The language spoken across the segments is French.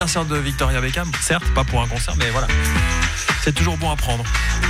Concert de Victoria Beckham, certes, pas pour un concert, mais voilà. C'est toujours bon à prendre.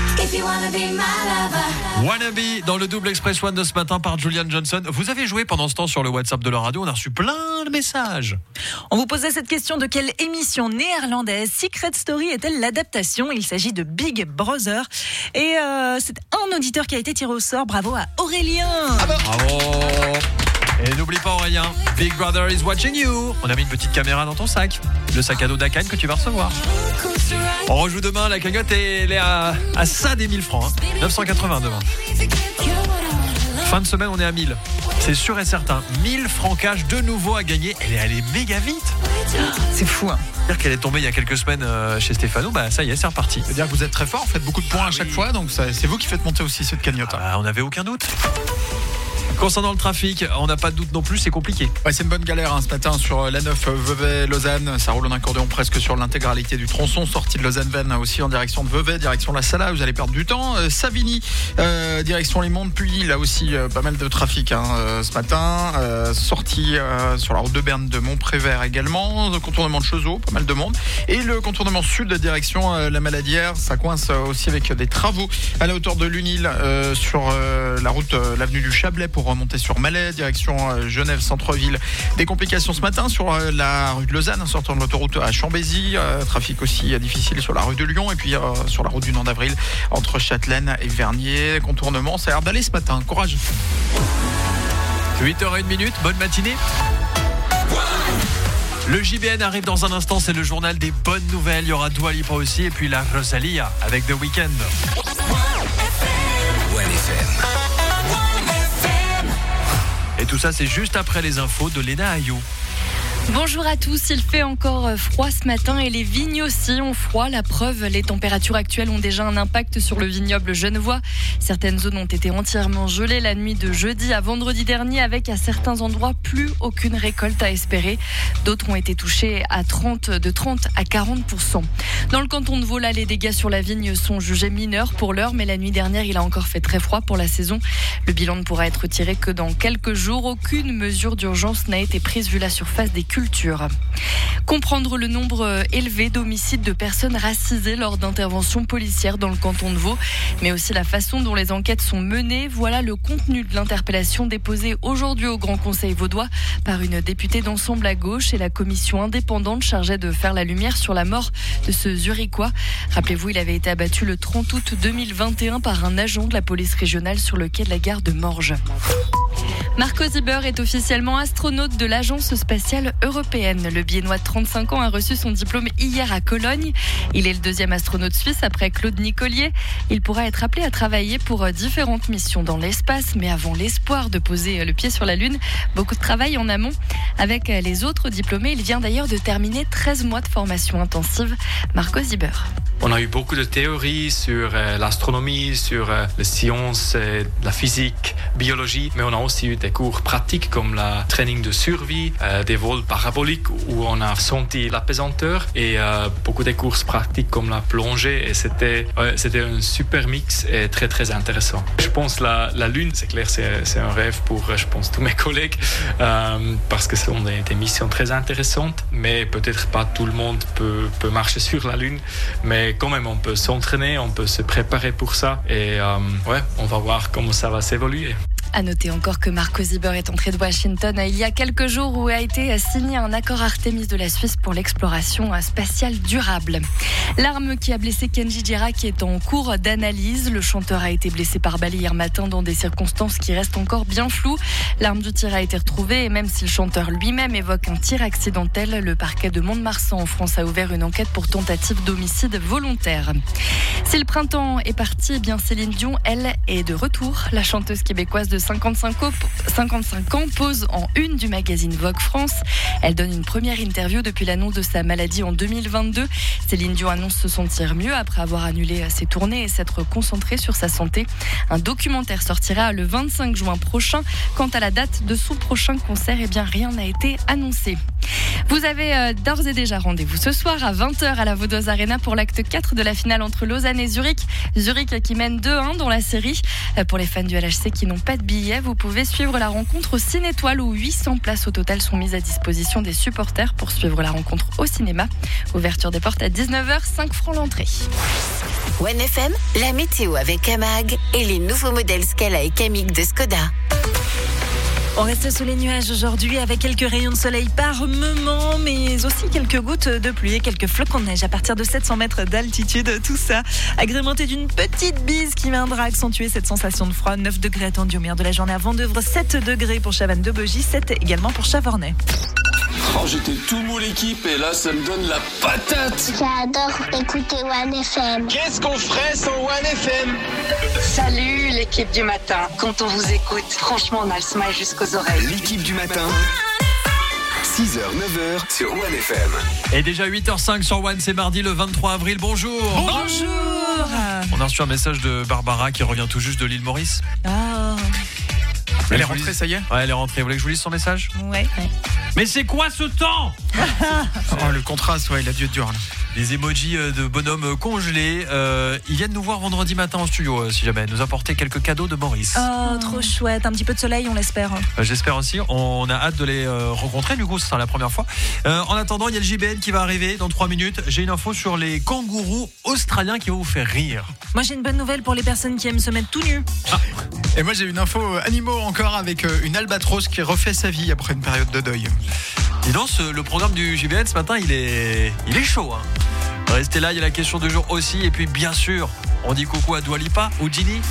Wannabe dans le double Express One de ce matin par Julian Johnson. Vous avez joué pendant ce temps sur le WhatsApp de la radio, on a reçu plein de messages. On vous posait cette question: de quelle émission néerlandaise Secret Story est-elle l'adaptation? Il s'agit de Big Brother. Et c'est un auditeur qui a été tiré au sort. Bravo à Aurélien. Bravo. Et n'oublie pas Aurélien, Big Brother is watching you. On a mis une petite caméra dans ton sac, le sac à dos d'Akan que tu vas recevoir. On rejoue demain, la cagnotte elle est à ça des 1000 francs, 980 demain. Fin de semaine, on est à 1000. C'est sûr et certain. 1000 francs cash de nouveau à gagner. Elle est allée méga vite. C'est fou, hein. C'est-à-dire qu'elle est tombée il y a quelques semaines chez Stéphano. Ça y est, c'est reparti. C'est-à-dire que vous êtes très fort, vous faites beaucoup de points à chaque fois, donc c'est vous qui faites monter aussi cette cagnotte. On n'avait aucun doute. Concernant le trafic, on n'a pas de doute non plus, c'est compliqué. Ouais, c'est une bonne galère ce matin sur la 9 Vevey-Lausanne. Ça roule en accordéon presque sur l'intégralité du tronçon. Sortie de Lausanne-Vennes aussi en direction de Vevey, direction la Sala, vous allez perdre du temps. Savigny, direction les Mondes, puis là aussi pas mal de trafic ce matin. Sortie sur la route de Berne de Montprévert également. Le contournement de Chezeaux, pas mal de monde. Et le contournement sud, direction la Maladière. Ça coince aussi avec des travaux à la hauteur de Lunil sur la route, l'avenue du Chablais pour remonter sur Malais, direction Genève centre-ville. Des complications ce matin sur la rue de Lausanne, sortant de l'autoroute à Chambézy. Trafic aussi difficile sur la rue de Lyon et puis sur la route du Nord d'Avril entre Châtelaine et Vernier. Contournement, ça a l'air d'aller ce matin. Courage. 8h01, bonne matinée. Le JBN arrive dans un instant, c'est le journal des bonnes nouvelles. Il y aura Dua Lipa aussi et puis la Rosalia avec The Weeknd. Et tout ça, c'est juste après les infos de Léna Ayou. Bonjour à tous, il fait encore froid ce matin et les vignes aussi ont froid. La preuve, les températures actuelles ont déjà un impact sur le vignoble genevois. Certaines zones ont été entièrement gelées la nuit de jeudi à vendredi dernier avec à certains endroits plus aucune récolte à espérer. D'autres ont été touchés de 30 à 40%. Dans le canton de Vaud, les dégâts sur la vigne sont jugés mineurs pour l'heure, mais la nuit dernière, il a encore fait très froid pour la saison. Le bilan ne pourra être tiré que dans quelques jours. Aucune mesure d'urgence n'a été prise vu la surface des cultures. Comprendre le nombre élevé d'homicides de personnes racisées lors d'interventions policières dans le canton de Vaud, mais aussi la façon dont les enquêtes sont menées. Voilà le contenu de l'interpellation déposée aujourd'hui au Grand Conseil vaudois par une députée d'Ensemble à gauche et la commission indépendante chargée de faire la lumière sur la mort de ce Zurichois. Rappelez-vous, il avait été abattu le 30 août 2021 par un agent de la police régionale sur le quai de la gare de Morges. Marco Zieber est officiellement astronaute de l'Agence spatiale européenne. Le Biennois de 35 ans a reçu son diplôme hier à Cologne. Il est le deuxième astronaute suisse après Claude Nicolier. Il pourra être appelé à travailler pour différentes missions dans l'espace, mais avant l'espoir de poser le pied sur la Lune, beaucoup de travail en amont. Avec les autres diplômés, il vient d'ailleurs de terminer 13 mois de formation intensive. Marco Zieber. On a eu beaucoup de théories sur l'astronomie, sur les sciences, la physique, biologie, mais on a aussi eu des cours pratiques comme la training de survie, des vols paraboliques où on a senti la pesanteur et beaucoup de courses pratiques comme la plongée et c'était un super mix et très très intéressant. Je pense la Lune, c'est clair, c'est un rêve pour je pense tous mes collègues parce que ce sont des missions très intéressantes, mais peut-être pas tout le monde peut marcher sur la Lune, mais quand même on peut s'entraîner, on peut se préparer pour ça et on va voir comment ça va s'évoluer. À noter encore que Marco Zieber est entré de Washington il y a quelques jours où a été signé un accord Artemis de la Suisse pour l'exploration spatiale durable. L'arme qui a blessé Kenji Girac est en cours d'analyse. Le chanteur a été blessé par balle hier matin dans des circonstances qui restent encore bien floues. L'arme du tir a été retrouvée et même si le chanteur lui-même évoque un tir accidentel, le parquet de Mont-de-Marsan en France a ouvert une enquête pour tentative d'homicide volontaire. Si le printemps est parti, eh bien Céline Dion, elle, est de retour. La chanteuse québécoise de 55 ans pose en une du magazine Vogue France. Elle donne une première interview depuis l'annonce de sa maladie en 2022. Céline Dion annonce se sentir mieux après avoir annulé ses tournées et s'être concentrée sur sa santé. Un documentaire sortira le 25 juin prochain. Quant à la date de son prochain concert, eh bien rien n'a été annoncé. Vous avez d'ores et déjà rendez-vous ce soir à 20h à la Vaudoise Arena pour l'acte 4 de la finale entre Lausanne et Zurich. Zurich qui mène 2-1 dans la série. Pour les fans du LHC qui n'ont pas de billets. Vous pouvez suivre la rencontre au Ciné-Étoile où 800 places au total sont mises à disposition des supporters pour suivre la rencontre au cinéma. Ouverture des portes à 19h, 5 francs l'entrée. 1FM, la météo avec Amag et les nouveaux modèles Scala et Kamiq de Skoda. On reste sous les nuages aujourd'hui avec quelques rayons de soleil par moment, mais aussi quelques gouttes de pluie et quelques flocons de neige à partir de 700 mètres d'altitude. Tout ça agrémenté d'une petite bise qui viendra accentuer cette sensation de froid. 9 degrés attendus au meilleur de la journée à Vendeuvre, 7 degrés pour Chavannes-de-Bogie, 7 également pour Chavornay. Oh, j'étais tout mou l'équipe et là ça me donne la patate. J'adore écouter 1FM. Qu'est-ce qu'on ferait sans 1FM? Salut l'équipe du matin. Quand on vous écoute, franchement on a le smile jusqu'aux oreilles. L'équipe du matin, 6h, 9h sur 1FM. Et déjà 8h05 sur One, c'est mardi le 23 avril. Bonjour. Bonjour. On a reçu un message de Barbara qui revient tout juste de l'île Maurice. Ah, Elle est rentrée, ça y est? Ouais, elle est rentrée. Vous voulez que je vous lise son message? ouais. Mais c'est quoi ce temps? Oh, le contraste, ouais, il a dû être dur là. Des emojis de bonhommes congelés. Ils viennent nous voir vendredi matin en studio, si jamais, nous apporter quelques cadeaux de Maurice. Oh, trop chouette. Un petit peu de soleil, on l'espère. J'espère aussi. On a hâte de les rencontrer. Du coup, ce sera la première fois. En attendant, il y a le JBN qui va arriver dans 3 minutes. J'ai une info sur les kangourous australiens qui vont vous faire rire. Moi, j'ai une bonne nouvelle pour les personnes qui aiment se mettre tout nu. Et moi j'ai une info animaux encore avec une albatros qui refait sa vie après une période de deuil. Dis donc, le programme du JBN ce matin, il est chaud. Hein. Restez là, il y a la question du jour aussi. Et puis, bien sûr, on dit coucou à Dua Lipa ou Ginny.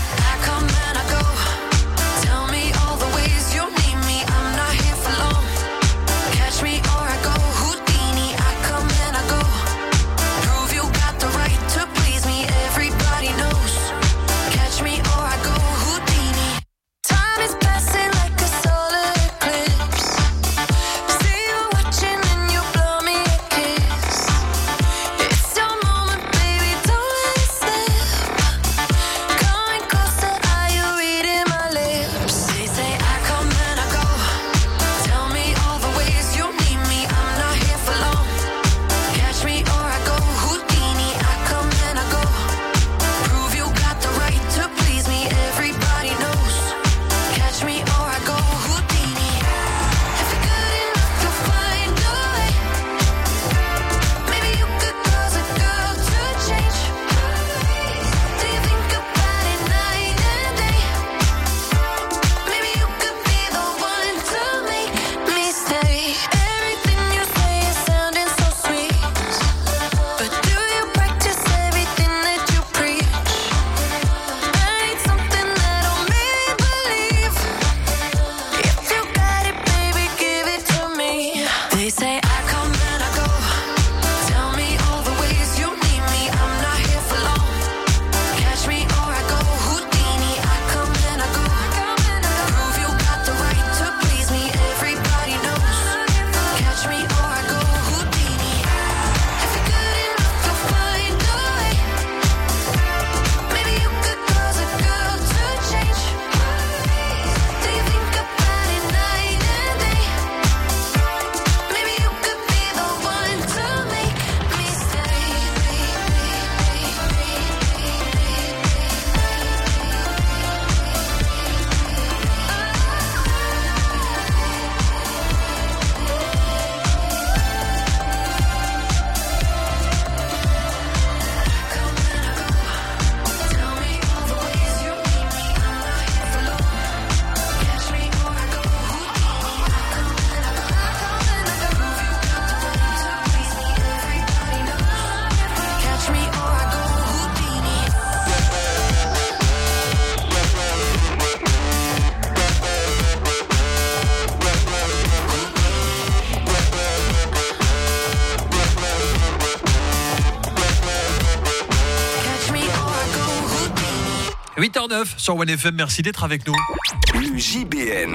« 8h09 sur 1FM, merci d'être avec nous. Le JBN,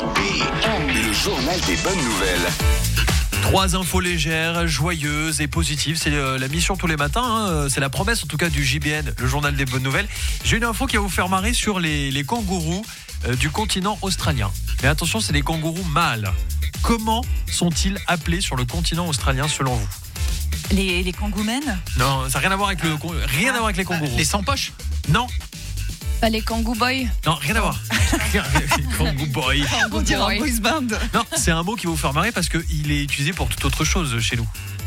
le journal des bonnes nouvelles. 3 infos légères, joyeuses et positives. C'est la mission tous les matins. Hein. C'est la promesse en tout cas du JBN, le journal des bonnes nouvelles. J'ai une info qui va vous faire marrer sur les kangourous du continent australien. Mais attention, c'est des kangourous mâles. Comment sont-ils appelés sur le continent australien selon vous? Les kangoumènes? Non, ça n'a rien à voir avec rien à voir avec les kangourous. Les sans poches? Non. Pas les kangoo boys? Non, rien à voir. Kangoo Boy. On dirait un boys band. Non, c'est un mot qui va vous faire marrer parce qu'il est utilisé pour toute autre chose chez nous.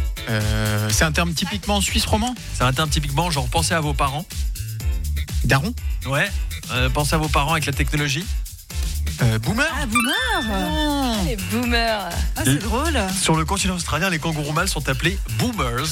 C'est un terme typiquement suisse romand. C'est un terme typiquement genre pensez à vos parents. Daron. Ouais. Pensez à vos parents avec la technologie. Boomer. Ah, boomer. Les boomers. Ah, c'est drôle. Sur le continent australien, les kangourous mâles sont appelés boomers.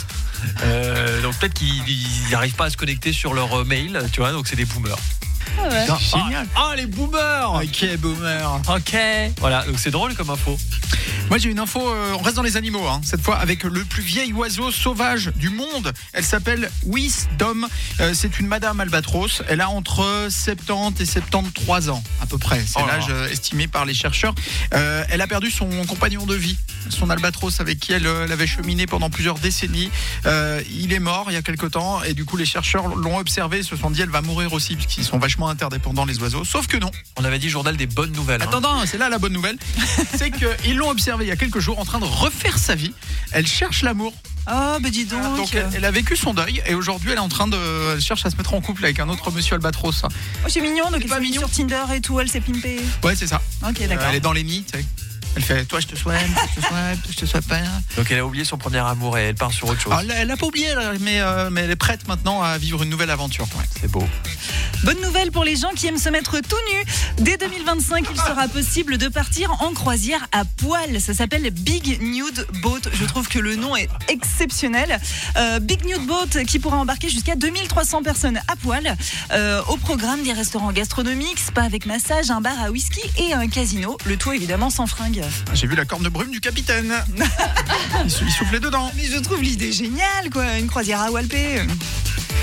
Donc peut-être qu'ils n'arrivent pas à se connecter sur leur mail, tu vois, donc c'est des boomers. Ah ouais. Génial. Ah, les boomers. Ok, boomer. Ok. Voilà, donc c'est drôle comme info. Moi j'ai une info, on reste dans les animaux, cette fois avec le plus vieil oiseau sauvage du monde. Elle s'appelle Wisdom, c'est une madame albatros. Elle a entre 70 et 73 ans à peu près. C'est l'âge estimé par les chercheurs. Elle a perdu son compagnon de vie, son albatros avec qui elle avait cheminé pendant plusieurs décennies. Il est mort il y a quelque temps et du coup les chercheurs l'ont observé, se sont dit elle va mourir aussi puisqu'ils sont vachement interdépendants les oiseaux. Sauf que non. On avait dit journal des bonnes nouvelles. Attends, c'est là la bonne nouvelle. C'est qu'ils l'ont observé il y a quelques jours en train de refaire sa vie. Elle cherche l'amour. Oh, bah dis donc. Donc elle a vécu son deuil et aujourd'hui elle est en train elle cherche à se mettre en couple avec un autre monsieur albatros. Oh, c'est mignon, donc elle pas s'est mise mignon. sur Tinder et tout, elle s'est pimpée. Ouais, c'est ça. Ok, d'accord. Elle est dans les nids, tu sais. Elle fait toi je te souhaite, je te souhaite pas. Donc elle a oublié son premier amour et elle part sur autre chose. Alors, elle a pas oublié mais elle est prête maintenant à vivre une nouvelle aventure. Ouais. C'est beau. Bonne nouvelle pour les gens qui aiment se mettre tout nu. Dès 2025, il sera possible de partir en croisière à poil. Ça s'appelle Big Nude Boat. Je trouve que le nom est exceptionnel. Big Nude Boat qui pourra embarquer jusqu'à 2300 personnes à poil. Au programme, des restaurants gastronomiques, spa avec massage, un bar à whisky et un casino. Le tout évidemment sans fringues. J'ai vu la corne de brume du capitaine. il soufflait dedans. Mais je trouve l'idée géniale, quoi. Une croisière à Walpé. Vraiment ?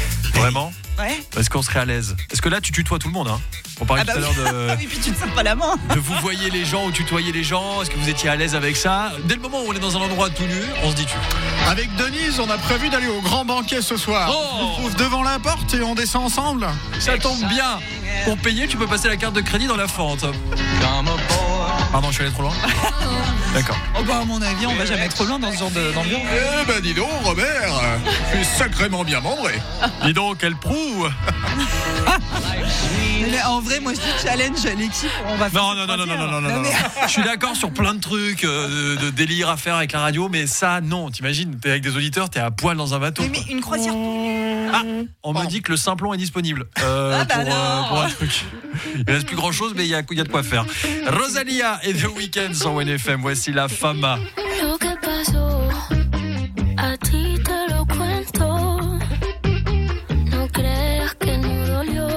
Ouais. Est-ce qu'on serait à l'aise ? Est-ce que là tu tutoies tout le monde, On parlait tout à l'heure de... Ah oui, puis tu ne serres pas la main. de vous voyez les gens ou tutoyer les gens. Est-ce que vous étiez à l'aise avec ça ? Dès le moment où on est dans un endroit tout nu, on se dit tu. Avec Denise, on a prévu d'aller au grand banquet ce soir. On se trouve devant la porte et on descend ensemble. Ça tombe bien. Pour payer, tu peux passer la carte de crédit dans la fente. Pardon, je suis allé trop loin. D'accord. Oh bah à mon avis, on va jamais trop loin dans ce genre d'ambiance. Eh ben dis donc, Robert, tu es sacrément bien membré. Dis donc, elle prouve. Mais en vrai, moi je dis challenge à l'équipe. On va faire Non. Je suis d'accord sur plein de trucs de délire à faire avec la radio, mais ça, non. T'imagines, t'es avec des auditeurs, t'es à poil dans un bateau. Mais une croisière. Ah, on me dit que le Simplon est disponible pour un truc. Il ne reste plus grand chose, mais il y a de quoi faire. Rosalia et The Weeknd sur WNFM. Voici La Fama. Lo que pasó, a ti te lo cuento. No creas que no dolió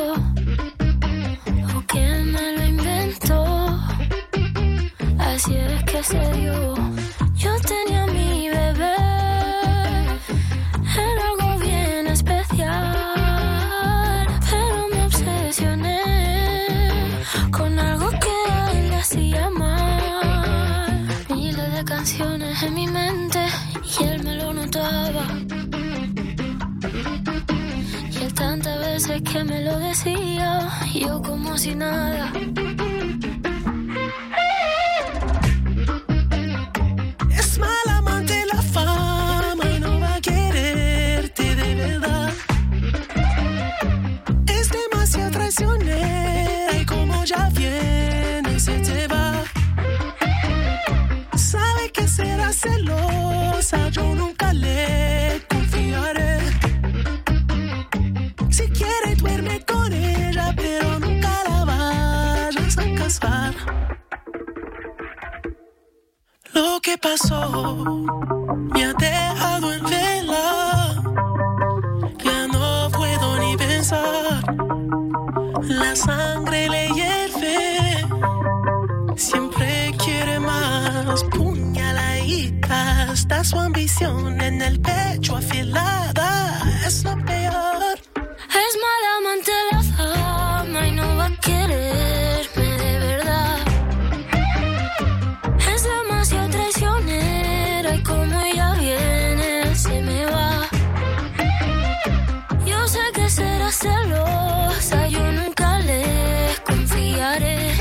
o que me lo inventó. Así es que se dio. Yo tenía mi bebé, era algo bien especial, pero me obsesioné con algo que a él le hacía mal. Miles de canciones en mi mente y él me lo notaba. Y él tantas veces que me lo decía, yo como si nada. Es mala amante la fama y no va a quererte de verdad. Es demasiado traicionera y como ya viene se te va. Sabe que será celosa, yo nunca le confiaré. Si quiere duerme con ella, pero nunca la vayas a casar. Lo que pasó me ha dejado en vela. Ya no puedo ni pensar. La sangre le hierve. Siempre quiere más. Puñaladita. Está su ambición en el pecho afilada. Es lo peor. Es mala amante la fama y no va a quererme de verdad. Es demasiado traicionera y como ella viene se me va. Yo sé que será celosa, yo nunca le confiaré.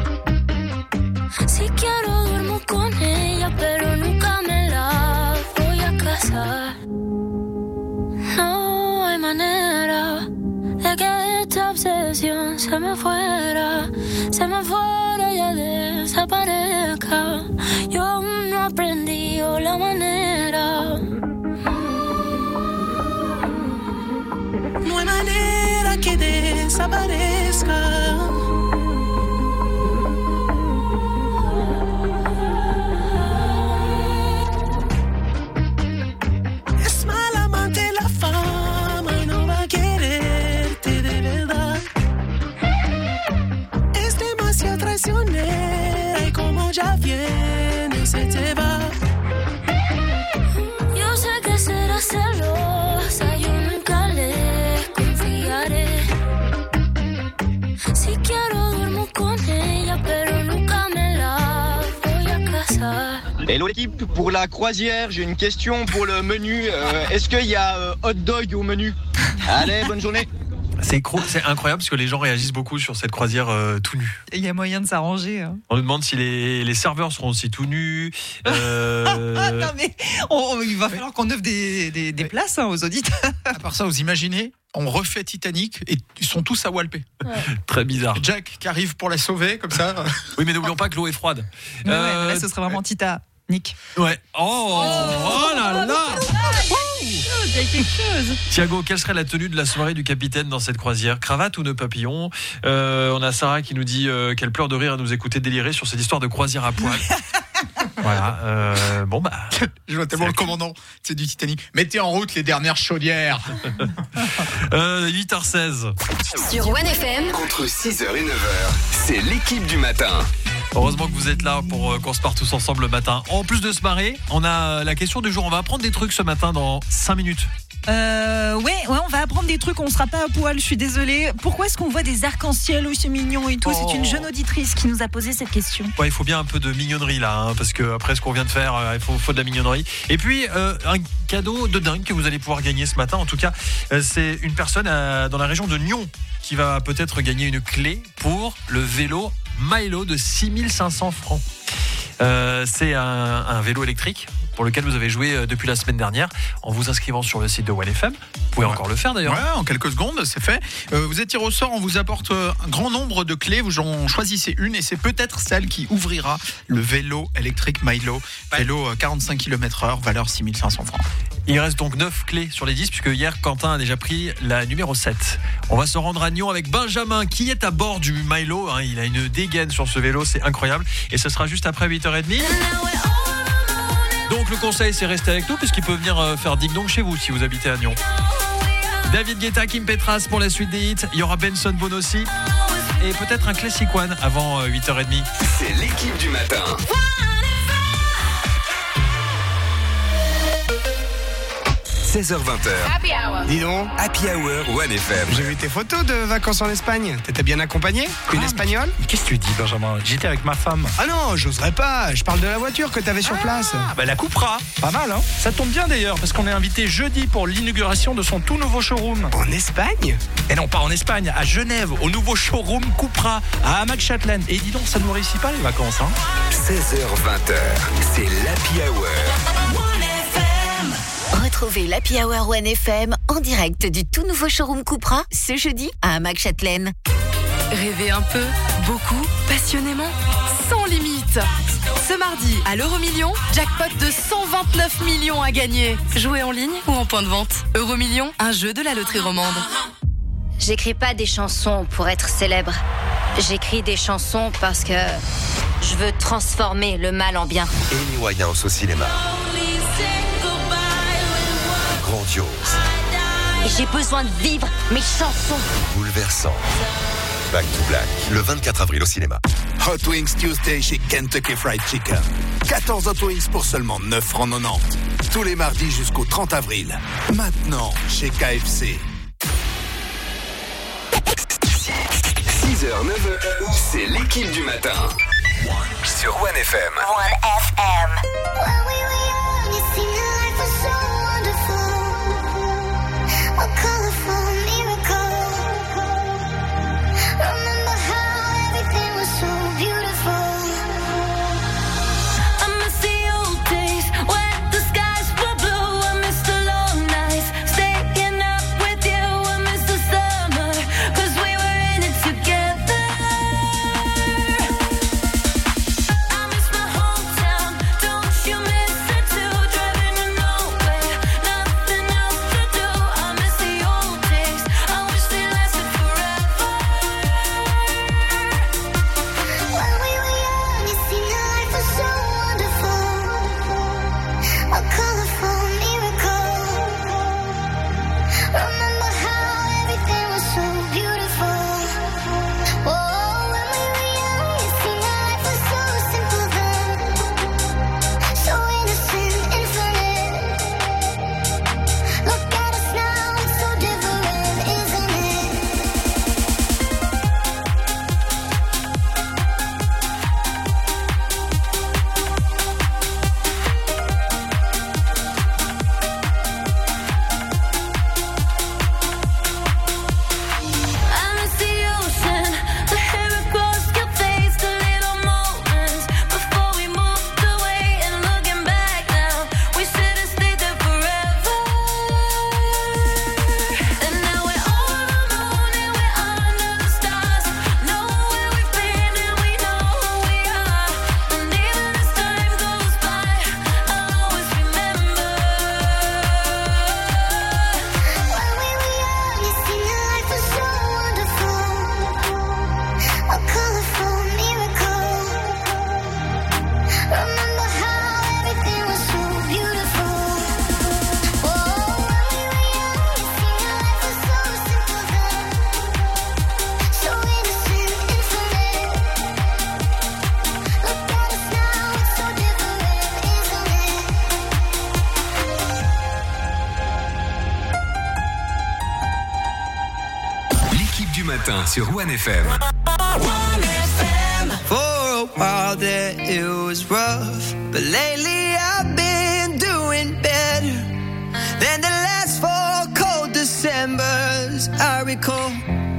Si quiero duermo con ella, pero nunca me la voy a casar. No hay manera de que esta obsesión se me fuera y ya desaparezca. Yo aún no aprendí la manera. No hay manera que desaparezca. Es mal amante la fama y no va a quererte de verdad. Es demasiado traicionera y como ya viene se te va. Yo sé que será celosa, yo nunca le confiaré. Si quiero duermo con ella, pero nunca me la voy a casar. Hello l'équipe, pour la croisière, j'ai une question pour le menu. Est-ce qu'il y a hot dog au menu? Allez, bonne journée. C'est incroyable parce que les gens réagissent beaucoup sur cette croisière tout nus. Il y a moyen de s'arranger. Hein. On nous demande si les serveurs seront aussi tout nus. Non mais il va falloir qu'on offre des places aux auditeurs. À part ça, vous imaginez, on refait Titanic et ils sont tous à Walpé. Ouais. Très bizarre. Jack qui arrive pour la sauver comme ça. Oui, mais n'oublions pas que l'eau est froide. Ouais, là, ce serait vraiment Titanic. Ouais. Oh là là. Il y a quelque chose. Thiago, quelle serait la tenue de la soirée du capitaine dans cette croisière? Cravate ou nœud papillon? On a Sarah qui nous dit qu'elle pleure de rire à nous écouter délirer sur cette histoire de croisière à poil. Voilà. Bon bah. Je vois tellement le commandant, c'est du Titanic. Mettez en route les dernières chaudières. 8h16. Sur One FM. Entre 6h et 9h, c'est l'équipe du matin. Heureusement que vous êtes là pour qu'on se parte tous ensemble le matin. En plus de se marrer, on a la question du jour. On va apprendre des trucs ce matin dans 5 minutes. Ouais, on va apprendre des trucs, on sera pas à poil, je suis désolée. Pourquoi est-ce qu'on voit des arcs-en-ciel? Oui, c'est mignon et tout. C'est une jeune auditrice qui nous a posé cette question. Ouais, il faut bien un peu de mignonnerie là, hein, parce que après ce qu'on vient de faire, il faut de la mignonnerie. Et puis un cadeau de dingue que vous allez pouvoir gagner ce matin. En tout cas, c'est une personne dans la région de Nyon qui va peut-être gagner une clé pour le vélo Milo de 6500 francs. C'est un vélo électrique pour lequel vous avez joué depuis la semaine dernière en vous inscrivant sur le site de 1FM. Vous pouvez encore le faire d'ailleurs. Ouais, en quelques secondes, c'est fait. Vous êtes tiré au sort, on vous apporte un grand nombre de clés. Vous en choisissez une et c'est peut-être celle qui ouvrira le vélo électrique Milo. Vélo 45 km/h, valeur 6500 francs. Il reste donc 9 clés sur les 10 puisque hier Quentin a déjà pris la numéro 7. On va se rendre à Nyon avec Benjamin qui est à bord du Milo. Il a une dégaine sur ce vélo, c'est incroyable. Et ce sera juste après 8h30. Donc le conseil c'est rester avec nous puisqu'il peut venir faire ding-dong chez vous si vous habitez à Nyon. David Guetta, Kim Petras pour la suite des hits. Il y aura Benson Boone aussi. Et peut-être un Classic One avant 8h30. C'est l'équipe du matin. 16h20. Happy Hour. Dis donc, Happy Hour 1FM. J'ai vu tes photos de vacances en Espagne. T'étais bien accompagné? Une espagnole? Qu'est-ce que tu dis, Benjamin? J'étais avec ma femme. Ah non, j'oserais pas. Je parle de la voiture que t'avais sur place. Bah la Cupra. Pas mal, hein? Ça tombe bien d'ailleurs, parce qu'on est invité jeudi pour l'inauguration de son tout nouveau showroom. En Espagne? Et non, pas en Espagne, à Genève, au nouveau showroom Cupra, à Hamac-Châtelaine. Et dis donc, ça nous réussit pas les vacances, hein? 16h20, c'est l'Happy Hour. Retrouvez l'Happy Hour 1FM en direct du tout nouveau showroom Cupra ce jeudi à Hamac-Châtelaine. Rêvez un peu, beaucoup, passionnément, sans limite. Ce mardi, à l'Euromillion, jackpot de 129 millions à gagner. Jouez en ligne ou en point de vente. Euromillion, un jeu de la loterie romande. J'écris pas des chansons pour être célèbre. J'écris des chansons parce que je veux transformer le mal en bien. Amy Winehouse au cinéma. Grandiose. J'ai besoin de vivre mes chansons. Bouleversant. Back to Black, le 24 avril au cinéma. Hot Wings Tuesday chez Kentucky Fried Chicken. 14 Hot Wings pour seulement 9,90 francs. Tous les mardis jusqu'au 30 avril. Maintenant, chez KFC. 6h, 9h, c'est l'équipe du matin. Sur 1FM. 'Cause we matin sur One FM. For a while there it was rough, but lately I've been doing better than the last 4 cold Decembers I recall.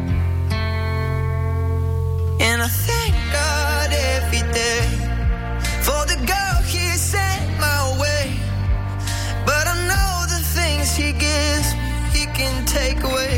And I thank God every day for the girl He sent my way. But I know the things He gives He can take away.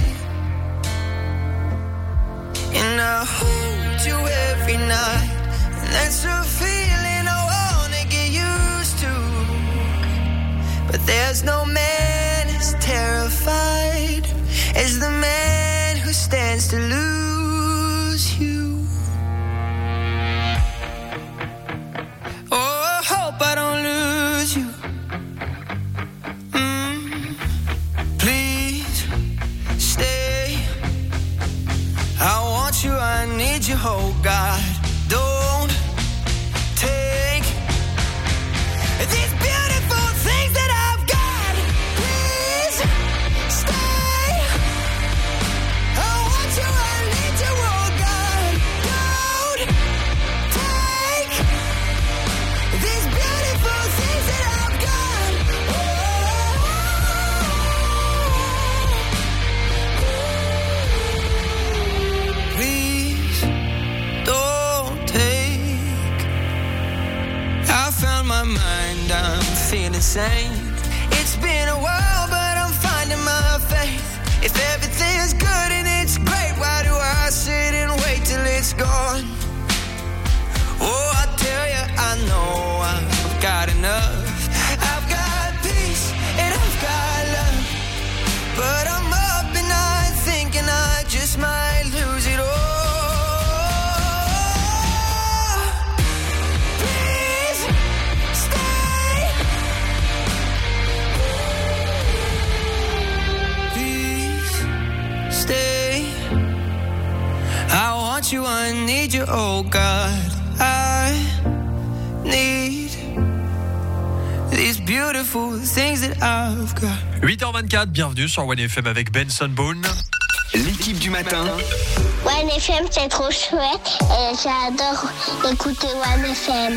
And I hold you every night, and that's a feeling I wanna get used to. But there's no man as terrified as the man who stands to lose you. Oh, I hope I don't lose you. Please stay. I want you, I need you, oh God. Don't take these beautiful things that I've got. Please stay. I want you, I need you, oh God. Don't take these beautiful things that I've got. Please don't take. I found my mind, I'm feeling sane. It's been a while, but I'm finding my faith. If everything's good and it's great, why do I sit and wait till it's gone? Oh, I tell you, I know I've got enough. I've got peace and I've got love, but I'm up and I'm thinking I just might lose it all. Please stay. Please stay. I want you, I need you, oh God. I need these beautiful things that I've got. 8h24, bienvenue sur One FM avec Benson Boone. L'équipe du matin. One FM, c'est trop chouette. Et j'adore écouter One FM.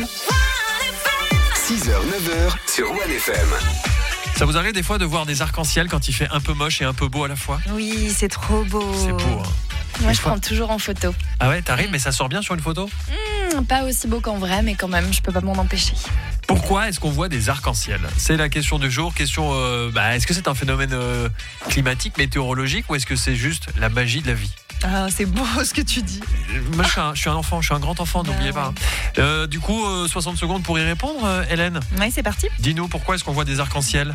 6h, 9h sur One FM. Ça vous arrive des fois de voir des arcs-en-ciel quand il fait un peu moche et un peu beau à la fois? Oui, c'est trop beau. C'est beau, hein. Moi, je prends toujours en photo. Ah ouais, t'arrives, mais ça sort bien sur une photo? Pas aussi beau qu'en vrai, mais quand même, je peux pas m'en empêcher. Pourquoi est-ce qu'on voit des arcs-en-ciel? C'est la question du jour. Question, est-ce que c'est un phénomène climatique, météorologique, ou est-ce que c'est juste la magie de la vie? Ah, c'est beau ce que tu dis. Moi, je suis un enfant, je suis un grand enfant, n'oubliez pas. Du coup, 60 secondes pour y répondre, Hélène. Oui, c'est parti. Dis-nous, pourquoi est-ce qu'on voit des arcs-en-ciel?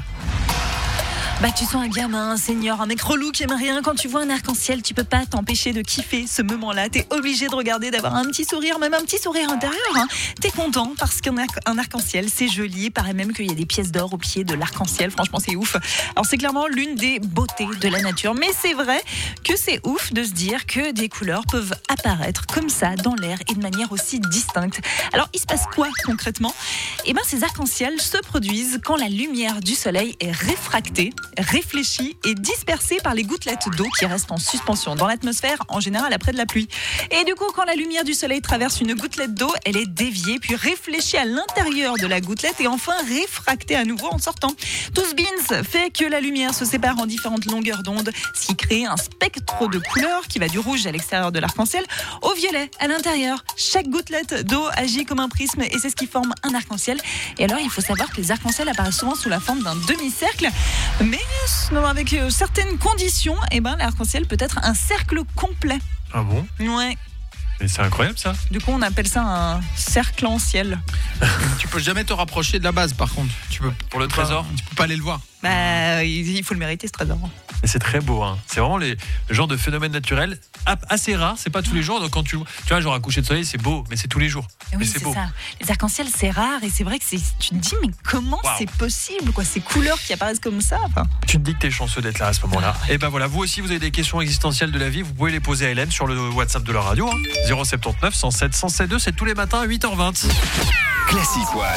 Bah, tu sens un gamin, un senior, un mec relou qui aime rien. Quand tu vois un arc-en-ciel, tu peux pas t'empêcher de kiffer ce moment-là. T'es obligé de regarder, d'avoir un petit sourire, même un petit sourire intérieur, hein. T'es content parce qu'un arc-en-ciel, c'est joli. Il paraît même qu'il y a des pièces d'or au pied de l'arc-en-ciel. Franchement, c'est ouf. Alors, c'est clairement l'une des beautés de la nature. Mais c'est vrai que c'est ouf de se dire que des couleurs peuvent apparaître comme ça dans l'air et de manière aussi distincte. Alors, il se passe quoi concrètement? Eh ben, ces arcs-en-ciel se produisent quand la lumière du soleil est réfractée, réfléchie et dispersée par les gouttelettes d'eau qui restent en suspension dans l'atmosphère, en général après de la pluie. Et du coup, quand la lumière du soleil traverse une gouttelette d'eau, elle est déviée, puis réfléchie à l'intérieur de la gouttelette et enfin réfractée à nouveau en sortant. Tout ce beans fait que la lumière se sépare en différentes longueurs d'onde, ce qui crée un spectre de couleurs qui va du rouge à l'extérieur de l'arc-en-ciel au violet à l'intérieur. Chaque gouttelette d'eau agit comme un prisme et c'est ce qui forme un arc-en-ciel. Et alors, il faut savoir que les arcs-en-ciel apparaissent souvent sous la forme d'un demi-cercle, mais avec certaines conditions, l'arc-en-ciel peut être un cercle complet. Ah bon? Ouais. Mais c'est incroyable ça. Du coup, on appelle ça un cercle en ciel. Tu peux jamais te rapprocher de la base, par contre. Pour le trésor, tu peux pas aller le voir. Bah, il faut le mériter, ce trésor. Et c'est très beau, hein. C'est vraiment le genre de phénomène naturel assez rare. C'est pas tous les jours. Donc quand tu vois, genre un coucher de soleil, c'est beau, mais c'est tous les jours. Oui, mais c'est beau. ça. Les arcs-en-ciel, c'est rare et c'est vrai que tu te dis, mais comment c'est possible, quoi, ces couleurs qui apparaissent comme ça, enfin. Tu te dis que t'es chanceux d'être là à ce moment-là. Et ben voilà, vous aussi, vous avez des questions existentielles de la vie, vous pouvez les poser à Hélène sur le WhatsApp de la radio, hein. 079 107 107 c'est tous les matins à 8h20. Classic One.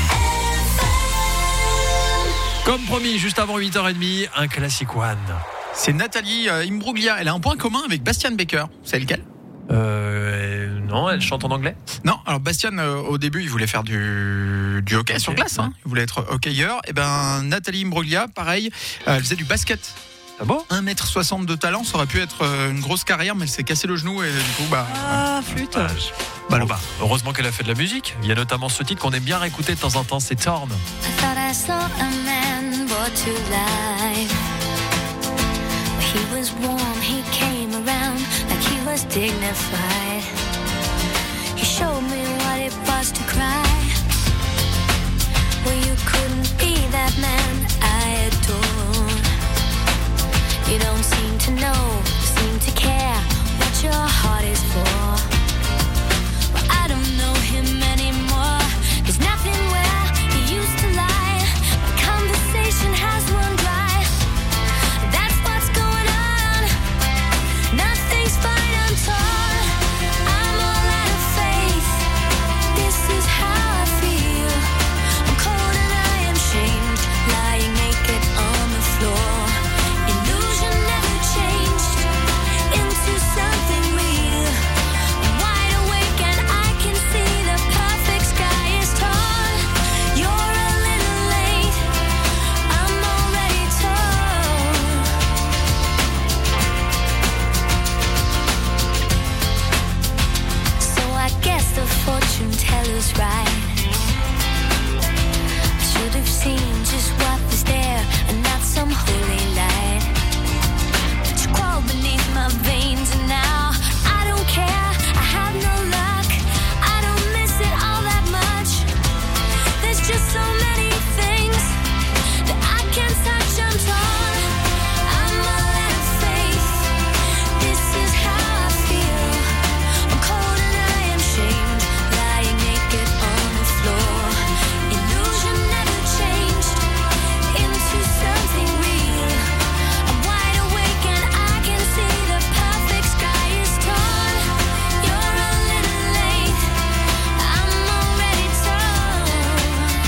Comme promis, juste avant 8h30, un Classic One. C'est Nathalie Imbruglia. Elle a un point commun avec Bastian Baker. C'est lequel ? Non, elle chante en anglais. Non, alors Bastian, au début, il voulait faire du hockey sur glace. Hein. Il voulait être hockeyeur. Et ben, Nathalie Imbruglia, pareil, elle faisait du basket. Ah bon ? 1m60 de talent, ça aurait pu être une grosse carrière, mais elle s'est cassé le genou et du coup, flûte. Heureusement qu'elle a fait de la musique. Il y a notamment ce titre qu'on aime bien réécouter de temps en temps, c'est Torn. He was warm, he came around like he was dignified. He showed me what it was to cry. Well, you couldn't be that man I adore. You don't seem to know, seem to care what your heart is for. Well, I don't know him anymore. There's nothing where he used to lie. My conversation has run dry. That's what's going on. Nothing's fine, I'm torn. I'm all out of faith. This is how I feel. I'm cold and I am shamed, lying naked on the floor. Illusion never changed into something real. I'm wide awake and I can see the perfect sky is torn. You're a little late. I'm already torn. So I guess the fortune teller's right. I should have seen just what was there and not some holy light. But you crawl beneath my veins and now I don't care. I have no luck. I don't miss it all that much. There's just so many things that I can't touch. I'm torn. I'm all out of faith. This is how I feel. I'm cold and I am shamed, lying naked on the floor. Illusion never changed into something real. I'm wide awake and I can see the perfect sky is torn. You're a little late. I'm already torn.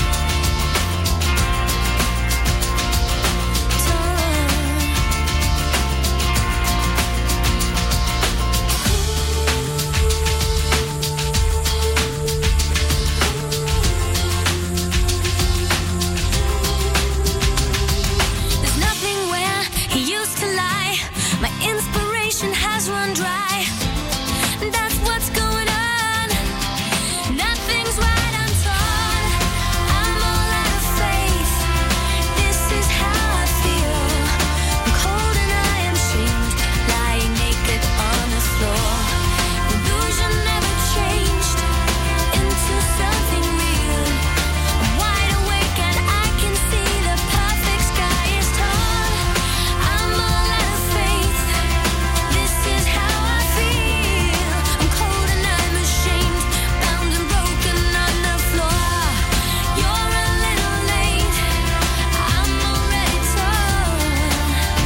There's nothing where he used to lie. My inspiration has run dry. That's what's going on. Nothing's right, I'm torn. I'm all out of faith. This is how I feel. I'm cold and I am shamed, lying naked on the floor. Illusion never changed into something real. I'm wide awake and I can see the perfect sky is torn. I'm all out of faith. This is how I feel. I'm cold and I'm ashamed, bound and broken on the floor. You're a little late. I'm already torn.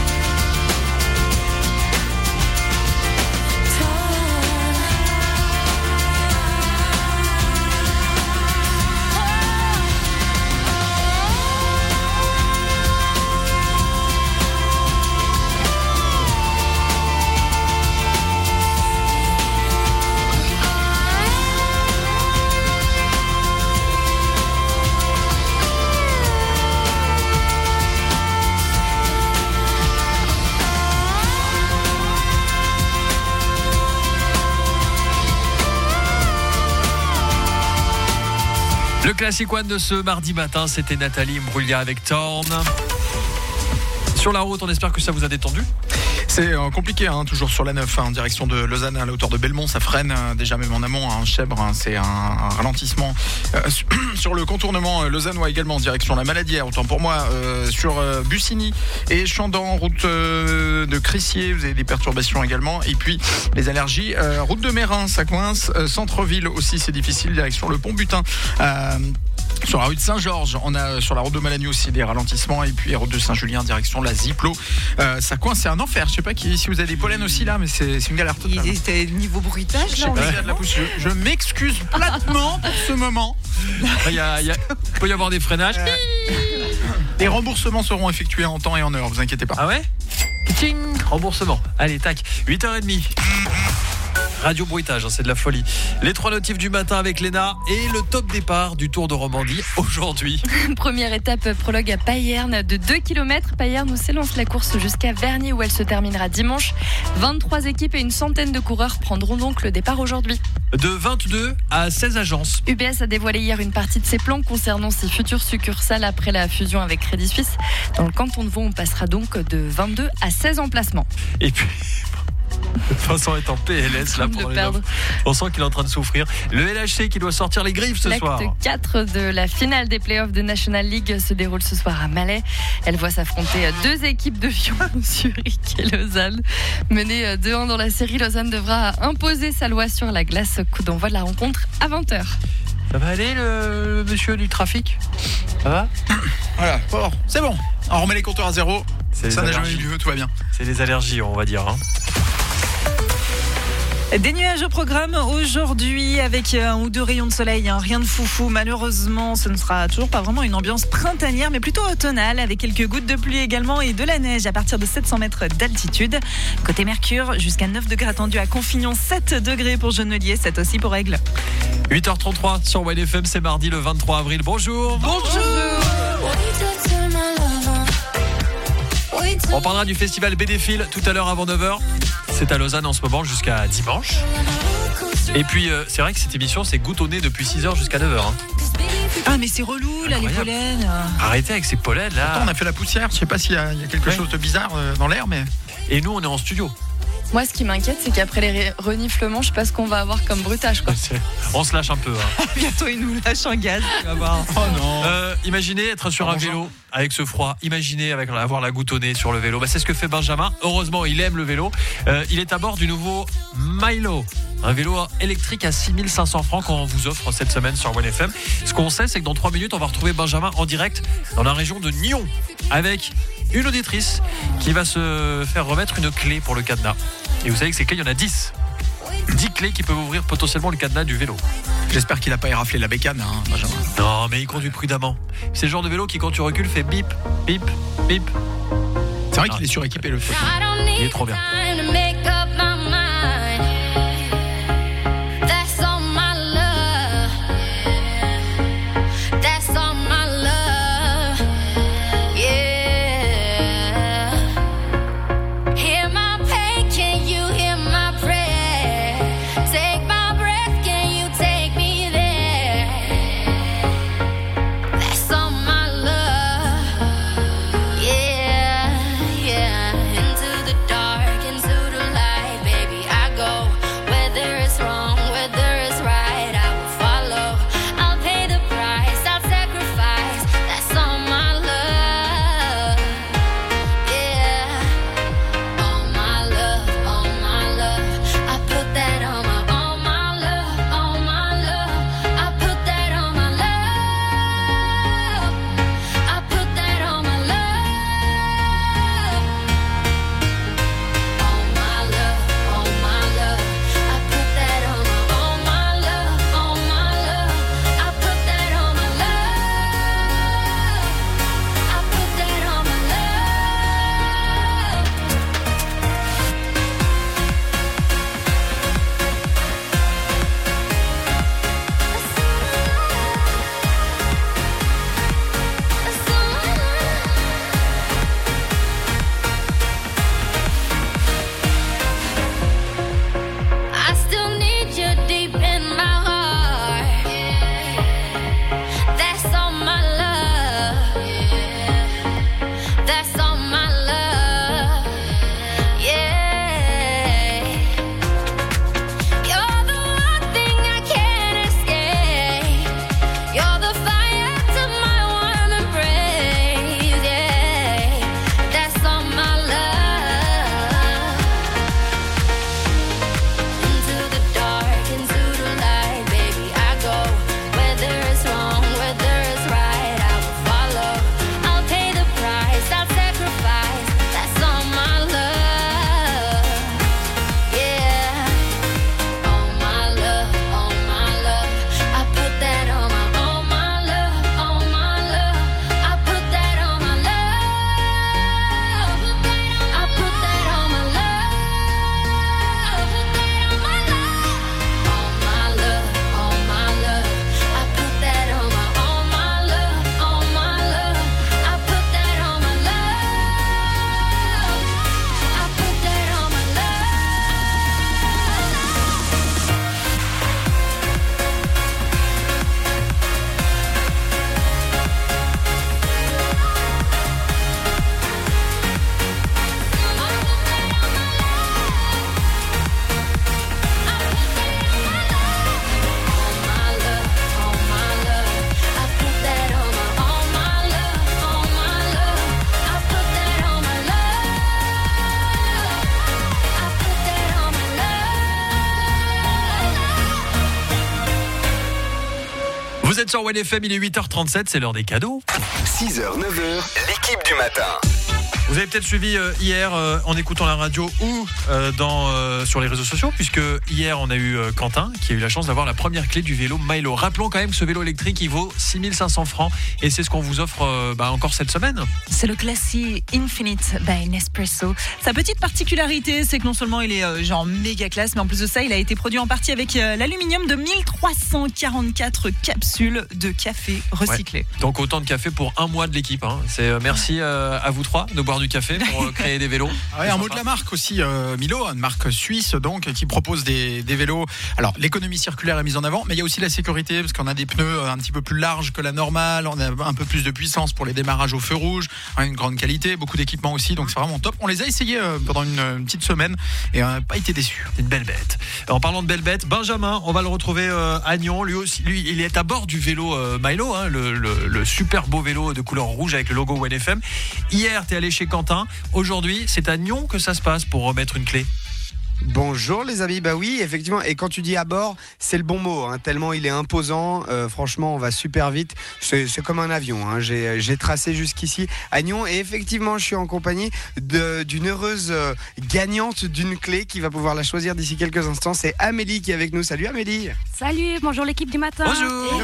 Le classic one de ce mardi matin, c'était Nathalie Imbruglia avec Torn. Sur la route, on espère que ça vous a détendu. C'est compliqué, hein, toujours sur la 9, en direction de Lausanne, à la hauteur de Belmont, ça freine déjà même en amont, en Chèvre, c'est un ralentissement. Sur le contournement lausannois également, en direction de la Maladière, autant pour moi, sur Bussigny et Chandon, route de Crissier, vous avez des perturbations également, et puis les allergies, route de Mérin, ça coince, centre-ville aussi, c'est difficile, direction le Pont-Butin. Sur la rue de Saint-Georges, on a sur la route de Malagny aussi des ralentissements, et puis route de Saint-Julien direction la Ziplo. Ça coince, c'est un enfer. Je sais pas si vous avez des pollens aussi là, mais c'est une galère totale. C'était niveau bruitage là. Il y a de la poussière. Je m'excuse platement pour ce moment. Il peut y avoir des freinages. Les remboursements seront effectués en temps et en heure, vous inquiétez pas. Ah ouais ? Ting, remboursement. Allez, tac, 8h30. Radio Bruitage, c'est de la folie. Les 3 notifs du matin avec Léna et le top départ du Tour de Romandie aujourd'hui. Première étape, prologue à Payerne de 2 km. Payerne où s'élance la course jusqu'à Vernier où elle se terminera dimanche. 23 équipes et une centaine de coureurs prendront donc le départ aujourd'hui. De 22 à 16 agences. UBS a dévoilé hier une partie de ses plans concernant ses futures succursales après la fusion avec Crédit Suisse. Dans le canton de Vaud, on passera donc de 22 à 16 emplacements. Et puis... Vincent est en PLS là pour les offres. On sent qu'il est en train de souffrir. Le LHC qui doit sortir les griffes ce soir. L'acte 4 de la finale des playoffs de National League se déroule ce soir à Malais. Elle voit s'affronter 2 équipes de Lyon, Zurich et Lausanne. Menée 2-1 dans la série, Lausanne devra imposer sa loi sur la glace. Coup d'envoi de la rencontre à 20h. Ça va aller le monsieur du trafic? Ça va? Voilà, bon, c'est bon. On remet les compteurs à zéro. Ça n'a jamais eu lieu, tout va bien. C'est les allergies, on va dire. Des nuages au programme aujourd'hui avec 1 ou 2 rayons de soleil, rien de foufou. Malheureusement, ce ne sera toujours pas vraiment une ambiance printanière, mais plutôt automnale avec quelques gouttes de pluie également et de la neige à partir de 700 mètres d'altitude. Côté Mercure, jusqu'à 9 degrés attendus à Confignon, 7 degrés pour Genelier, 7 aussi pour Aigle. 8h33 sur One FM, c'est mardi le 23 avril. Bonjour. On parlera du festival BDFIL tout à l'heure avant 9h. C'est à Lausanne en ce moment jusqu'à dimanche. Et puis c'est vrai que cette émission c'est goutte au nez depuis 6h jusqu'à 9h. Ah mais c'est relou là, les pollens. Arrêtez avec ces pollens là. Attends, on a fait la poussière, je sais pas s'il y a quelque chose de bizarre dans l'air mais... Et nous on est en studio. Moi, ce qui m'inquiète, c'est qu'après les reniflements, je sais pas ce qu'on va avoir comme bruitage, quoi. On se lâche un peu. Bientôt, il nous lâche un gaz. Oh non. Imaginez être sur un vélo avec ce froid. Imaginez avoir la goutte au nez sur le vélo. C'est ce que fait Benjamin. Heureusement, il aime le vélo. Il est à bord du nouveau Milo. Un vélo électrique à 6500 francs qu'on vous offre cette semaine sur One FM. Ce qu'on sait, c'est que dans 3 minutes, on va retrouver Benjamin en direct dans la région de Nyon avec une auditrice qui va se faire remettre une clé pour le cadenas. Et vous savez que ces clés, il y en a 10. 10 clés qui peuvent ouvrir potentiellement le cadenas du vélo. J'espère qu'il n'a pas éraflé la bécane, Benjamin. Non, mais il conduit prudemment. C'est le genre de vélo qui, quand tu recules, fait bip, bip, bip. C'est vrai qu'il est suréquipé, le feu. Il est trop bien. Vous êtes sur OneFM, il est 8h37, c'est l'heure des cadeaux. 6h, 9h, l'équipe du matin. Vous avez peut-être suivi hier en écoutant la radio ou sur les réseaux sociaux, puisque hier on a eu Quentin qui a eu la chance d'avoir la première clé du vélo Milo. Rappelons quand même que ce vélo électrique il vaut 6500 francs et c'est ce qu'on vous offre encore cette semaine. C'est le Classy Infinite by Nespresso. Sa petite particularité, c'est que non seulement il est genre méga classe, mais en plus de ça, il a été produit en partie avec l'aluminium de 1344 capsules de café recyclé. Ouais. Donc autant de café pour un mois de l'équipe. Hein. C'est merci à vous trois de boire du café pour créer des vélos. Ah ouais, un mot de la marque aussi, Milo, une marque suisse donc qui propose des vélos. Alors l'économie circulaire est mise en avant, mais il y a aussi la sécurité parce qu'on a des pneus un petit peu plus larges que la normale, on a un peu plus de puissance pour les démarrages au feu rouge, une grande qualité, beaucoup d'équipements aussi, donc c'est vraiment top. On les a essayés pendant une petite semaine et on n'a pas été déçus. C'est une belle bête. En parlant de belle bête, Benjamin, on va le retrouver à Nyon. Lui aussi, il est à bord du vélo Milo, hein, le super beau vélo de couleur rouge avec le logo OneFM. Hier, t'es allé chez Quentin. Aujourd'hui, c'est à Nyon que ça se passe pour remettre une clé. Bonjour les amis, bah oui effectivement, et quand tu dis à bord, c'est le bon mot, hein, tellement il est imposant, franchement on va super vite, c'est comme un avion, hein. J'ai tracé jusqu'ici à Nyon et effectivement je suis en compagnie d'une heureuse gagnante d'une clé qui va pouvoir la choisir d'ici quelques instants, c'est Amélie qui est avec nous. Salut Amélie. Salut, bonjour l'équipe du matin. Bonjour.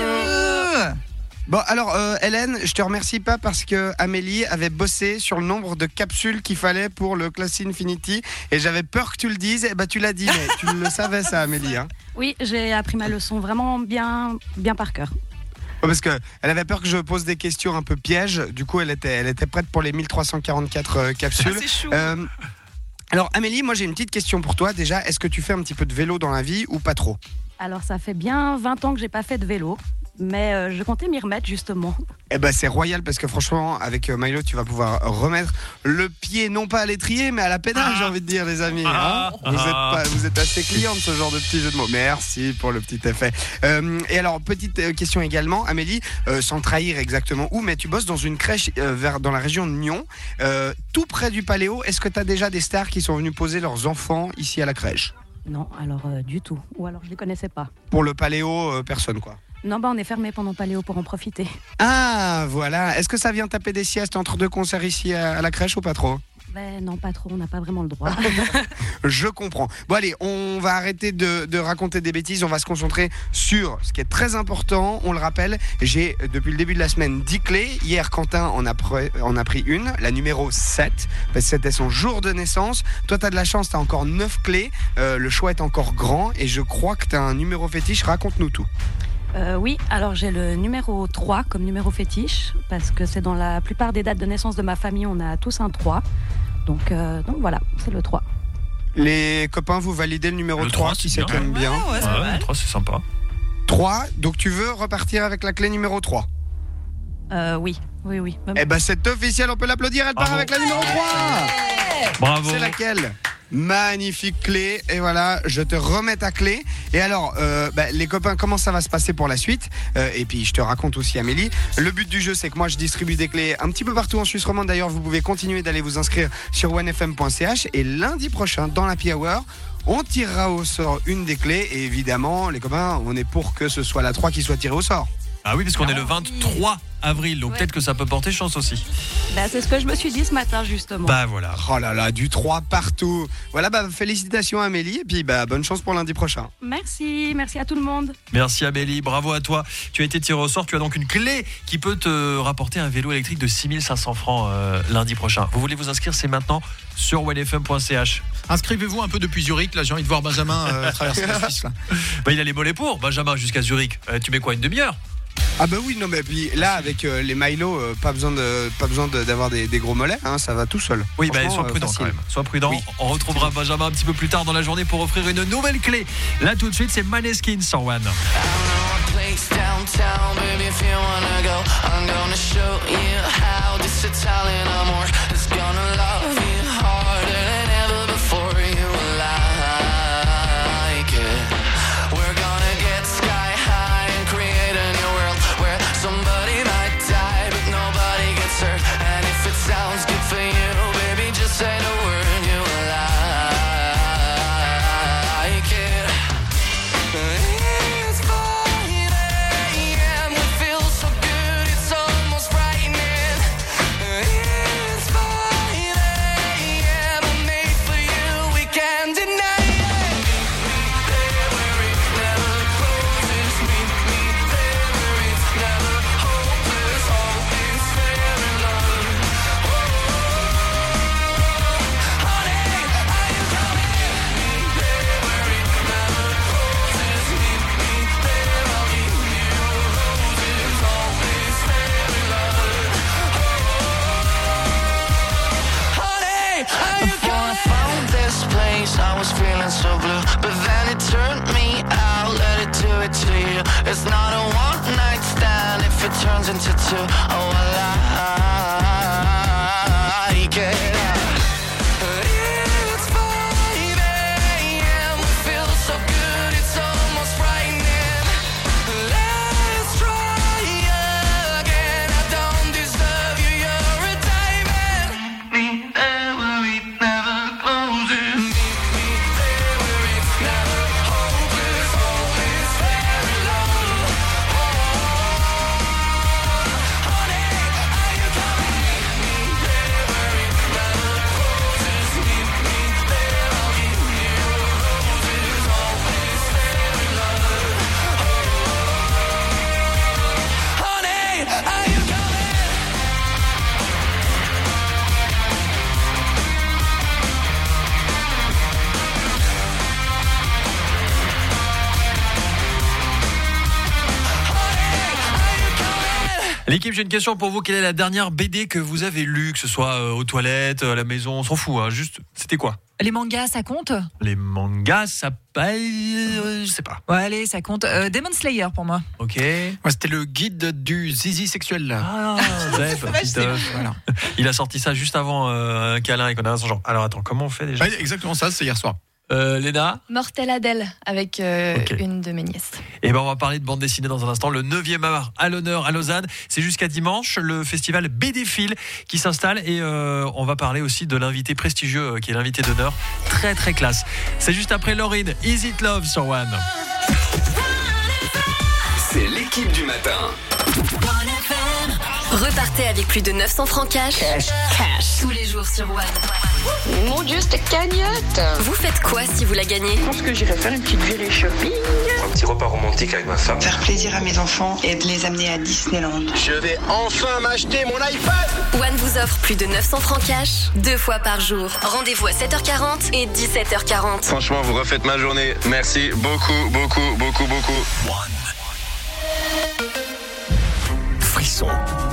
Bon alors Hélène, je te remercie pas parce que Amélie avait bossé sur le nombre de capsules qu'il fallait pour le Classy Infinity et j'avais peur que tu le dises, et bah tu l'as dit, mais tu le savais ça Amélie, hein. Oui, j'ai appris ma leçon vraiment bien par cœur. Parce qu'elle avait peur que je pose des questions un peu pièges, du coup elle était prête pour les 1344 capsules. C'est chou. Alors Amélie, moi j'ai une petite question pour toi déjà, est-ce que tu fais un petit peu de vélo dans la vie ou pas trop ? Alors ça fait bien 20 ans que j'ai pas fait de vélo, mais je comptais m'y remettre justement. Eh ben c'est royal parce que franchement avec Milo tu vas pouvoir remettre le pied non pas à l'étrier mais à la pédale, j'ai envie de dire les amis, hein. Vous êtes assez clients de ce genre de petits jeux de mots. Merci pour le petit effet. Et alors petite question également Amélie, sans trahir exactement où, mais tu bosses dans une crèche dans la région de Nyon, tout près du Paléo. Est-ce que tu as déjà des stars qui sont venus poser leurs enfants ici à la crèche ? Non, alors du tout, ou alors je les connaissais pas. Pour le Paléo, personne quoi. Non, on est fermé pendant Paléo pour en profiter. Ah, voilà. Est-ce que ça vient taper des siestes entre deux concerts ici à la crèche ou pas trop ? Ben non, pas trop, on n'a pas vraiment le droit. Je comprends. Bon allez, on va arrêter de raconter des bêtises, on va se concentrer sur ce qui est très important. On le rappelle, j'ai depuis le début de la semaine 10 clés. Hier, Quentin en a pris une, la numéro 7, parce que c'était son jour de naissance. Toi, tu as de la chance, tu as encore 9 clés. Le choix est encore grand et je crois que tu as un numéro fétiche. Raconte-nous tout. Oui, alors j'ai le numéro 3 comme numéro fétiche, parce que c'est dans la plupart des dates de naissance de ma famille, on a tous un 3. Donc voilà, c'est le 3. Les copains, vous validez le numéro 3 qui s'aime bien. Ouais, le 3 c'est sympa. 3, donc tu veux repartir avec la clé numéro 3 ? Oui. Eh ben c'est officiel, on peut l'applaudir, elle part avec la numéro 3. Bravo. C'est laquelle ? Magnifique clé, et voilà, je te remets ta clé. Et alors, les copains, comment ça va se passer pour la suite ? Et puis je te raconte aussi Amélie. Le but du jeu, c'est que moi je distribue des clés un petit peu partout en Suisse romande. D'ailleurs, vous pouvez continuer d'aller vous inscrire sur onefm.ch. Et lundi prochain, dans l'Happy Hour, on tirera au sort une des clés. Et évidemment, les copains, on est pour que ce soit la 3 qui soit tirée au sort. Ah oui, parce qu'on est le 23 avril, donc peut-être que ça peut porter chance aussi. Bah, c'est ce que je me suis dit ce matin, justement. Bah voilà. Oh là là, du 3 partout. Voilà, félicitations Amélie, et puis bonne chance pour lundi prochain. Merci à tout le monde. Merci Amélie, bravo à toi. Tu as été tiré au sort, tu as donc une clé qui peut te rapporter un vélo électrique de 6500 francs lundi prochain. Vous voulez vous inscrire, c'est maintenant sur onefm.ch. Inscrivez-vous un peu depuis Zurich, là j'ai envie de voir Benjamin traverser la Suisse. Là. Il a les mollets pour, Benjamin, jusqu'à Zurich. Tu mets quoi, une demi-heure ? Ah bah oui, non mais puis là avec les Milo, pas besoin d'avoir des gros mollets, hein, ça va tout seul. Oui, sois prudent quand même. Sois prudent. Oui. On retrouvera Benjamin un petit peu plus tard dans la journée pour offrir une nouvelle clé. Là tout de suite, c'est Maneskin sur One. turns into two. Oh, I like it. It's 5 a.m. It feels so good, it's almost frightening. Let's try again. I don't deserve you, you're a diamond. Meet me there where it never closes. Meet me there where it's never hopeless. All is very low. Honey, are you coming? Meet me there where it never closes. Meet me there, I'll give you roses. All is very low. Honey, are you coming? L'équipe, j'ai une question pour vous. Quelle est la dernière BD que vous avez lue, que ce soit aux toilettes, à la maison, on s'en fout, hein. Juste, c'était quoi? Les mangas, ça compte? Les mangas, ça paye, je sais pas. Ouais, allez, ça compte. Demon Slayer pour moi. Ok. Ouais, c'était le guide du zizi sexuel là. Ah, Zeb, voilà. Il a sorti ça juste avant un câlin et qu'on a son genre. Alors attends, comment on fait déjà? Ouais, exactement ça, c'est hier soir. Léna? Mortel Adèle avec une de mes nièces. Et ben on va parler de bande dessinée dans un instant. Le 9e art à l'honneur à Lausanne. C'est jusqu'à dimanche, le festival BDfil qui s'installe et on va parler aussi de l'invité prestigieux qui est l'invité d'honneur. Très très classe. C'est juste après Lauryn, Is It Love sur One. C'est l'équipe du matin. Repartez avec plus de 900 francs cash. Cash. Tous les jours sur One. Mon Dieu, cette cagnotte. Vous faites quoi si vous la gagnez? Je pense que j'irai faire une petite virée shopping. Un petit repas romantique avec ma femme. Faire plaisir à mes enfants et de les amener à Disneyland. Je vais enfin m'acheter mon iPad. One vous offre plus de 900 francs cash 2 fois par jour. Rendez-vous à 7h40 et 17h40. Franchement, vous refaites ma journée. Merci beaucoup, beaucoup, beaucoup, beaucoup. Frisson.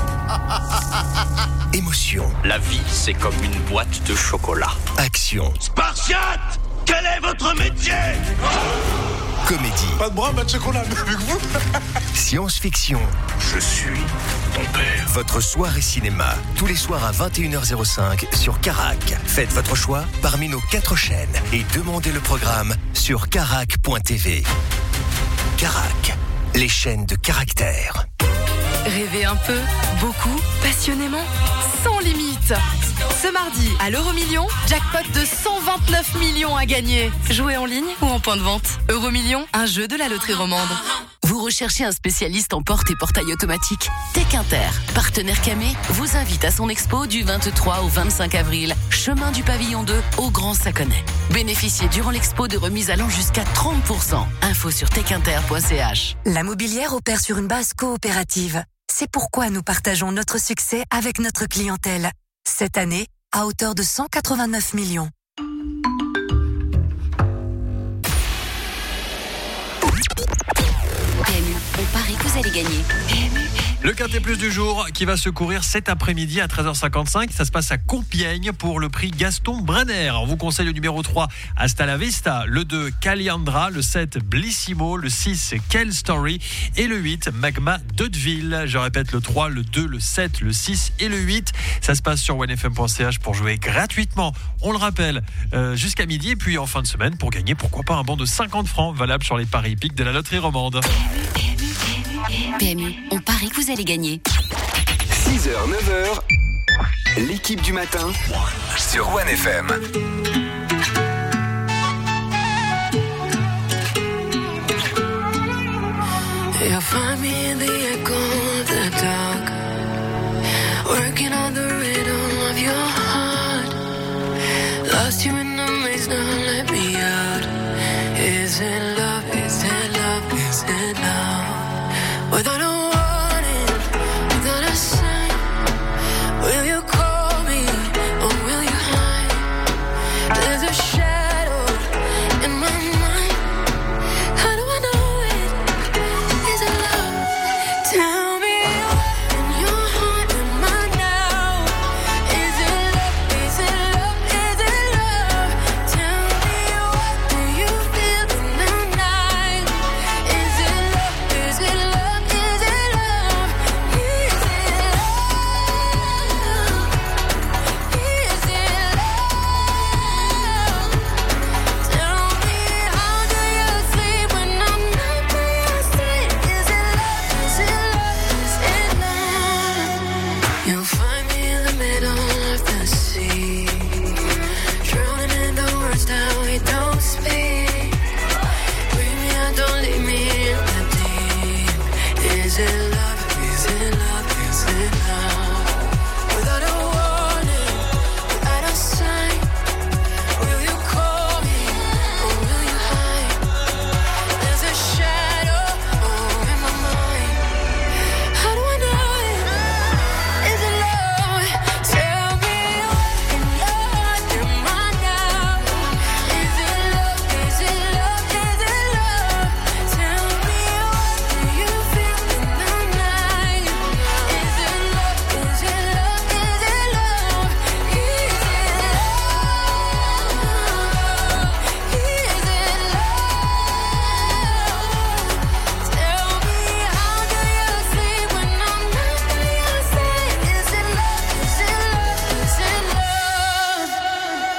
Émotion. La vie, c'est comme une boîte de chocolat. Action. Spartiate, quel est votre métier? Comédie. Pas de bras, pas de chocolat, avec vous. Science-fiction. Je suis ton père. Votre soirée cinéma. Tous les soirs à 21h05 sur Carac. Faites votre choix parmi nos 4 chaînes et demandez le programme sur carac.tv. Carac, les chaînes de caractère. Rêvez un peu, beaucoup, passionnément, sans limite. Ce mardi, à l'Euromillion, jackpot de 129 millions à gagner. Jouez en ligne ou en point de vente. Euromillion, un jeu de la loterie romande. Vous recherchez un spécialiste en porte et portail automatique? Tech Inter, partenaire Camé, vous invite à son expo du 23 au 25 avril, chemin du Pavillon 2 au Grand Saconnet. Bénéficiez durant l'expo de remises allant jusqu'à 30%. Info sur techinter.ch. La Mobilière opère sur une base coopérative. C'est pourquoi nous partageons notre succès avec notre clientèle. Cette année, à hauteur de 189 millions. PMU, on parie que vous allez gagner. Le Quintet Plus du jour qui va se courir cet après-midi à 13h55. Ça se passe à Compiègne pour le prix Gaston Brenner. On vous conseille le numéro 3, Hasta la Vista, le 2, Caliandra, le 7, Blissimo, le 6, Quelle Story et le 8, Magma d'Hauteville. Je répète, le 3, le 2, le 7, le 6 et le 8. Ça se passe sur onefm.ch pour jouer gratuitement. On le rappelle, jusqu'à midi et puis en fin de semaine pour gagner, pourquoi pas, un bon de 50 francs valable sur les paris hippiques de la loterie romande. PMU, on parie que vous allez gagner. 6h, 9h, l'équipe du matin sur One FM. You'll find me in the echo of the dark, working on the rhythm of your heart. Lost you in the maze, now let me out. Is it love? Is it love? Is it love? Without a warning, without a sign, will you call me or will you hide? There's a shadow in my mind. How do I know it? Is it love? Tell me what in your heart am I now? Is it love? Is it love? Is it love? Tell me what do you feel in the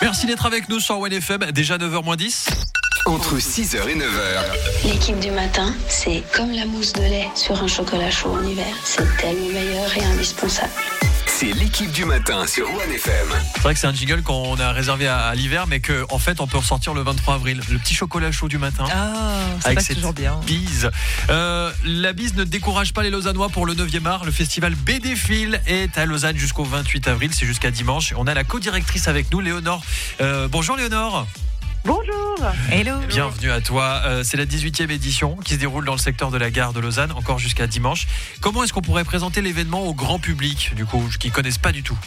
Merci d'être avec nous sur OneFM, déjà 9h-10. Entre 6h et 9h. L'équipe du matin, c'est comme la mousse de lait sur un chocolat chaud en hiver. C'est tellement meilleur et indispensable. C'est l'équipe du matin sur OneFM. C'est vrai que c'est un jingle qu'on a réservé à l'hiver, mais qu'en fait on peut ressortir le 23 avril. Le petit chocolat chaud du matin. Ah, ça avec passe cette toujours bien. bise. La bise ne décourage pas les Lausannois pour le 9e art. Le festival BDfil est à Lausanne jusqu'au 28 avril. C'est jusqu'à dimanche. On a la co-directrice avec nous, Léonore. Bonjour Léonore. Bonjour. Hello. Bienvenue à toi. C'est la 18e édition qui se déroule dans le secteur de la gare de Lausanne, encore jusqu'à dimanche. Comment est-ce qu'on pourrait présenter l'événement au grand public, du coup, qui ne connaissent pas du tout?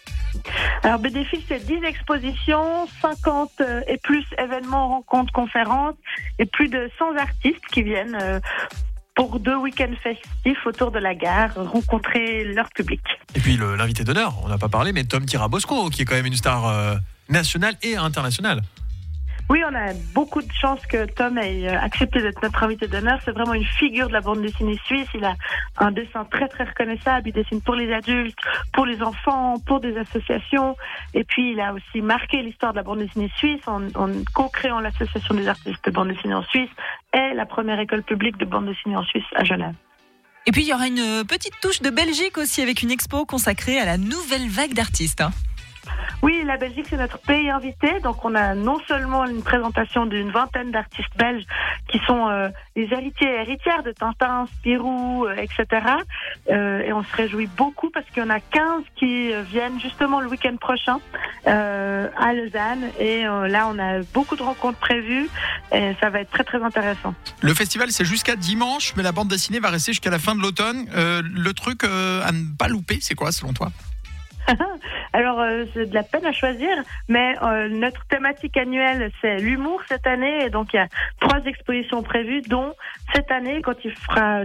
Alors BDfil, c'est 10 expositions, 50 et plus événements, rencontres, conférences et plus de 100 artistes qui viennent pour 2 week-ends festifs autour de la gare, rencontrer leur public. Et puis l'invité d'honneur, on n'a pas parlé, mais Tom Tirabosco, qui est quand même une star nationale et internationale. Oui, on a beaucoup de chance que Tom ait accepté d'être notre invité d'honneur. C'est vraiment une figure de la bande dessinée suisse. Il a un dessin très très reconnaissable. Il dessine pour les adultes, pour les enfants, pour des associations. Et puis il a aussi marqué l'histoire de la bande dessinée suisse en co-créant l'association des artistes de bande dessinée en Suisse et la première école publique de bande dessinée en Suisse à Genève. Et puis il y aura une petite touche de Belgique aussi avec une expo consacrée à la nouvelle vague d'artistes. Oui, la Belgique, c'est notre pays invité. Donc, on a non seulement une présentation d'une vingtaine d'artistes belges qui sont les héritiers et héritières de Tintin, Spirou, etc. Et on se réjouit beaucoup parce qu'il y en a 15 qui viennent justement le week-end prochain à Lausanne. Et là, on a beaucoup de rencontres prévues et ça va être très, très intéressant. Le festival, c'est jusqu'à dimanche, mais la bande dessinée va rester jusqu'à la fin de l'automne. Le truc à ne pas louper, c'est quoi selon toi ? Alors, c'est de la peine à choisir, mais notre thématique annuelle, c'est l'humour cette année. Et donc, il y a 3 expositions prévues, dont cet été, quand il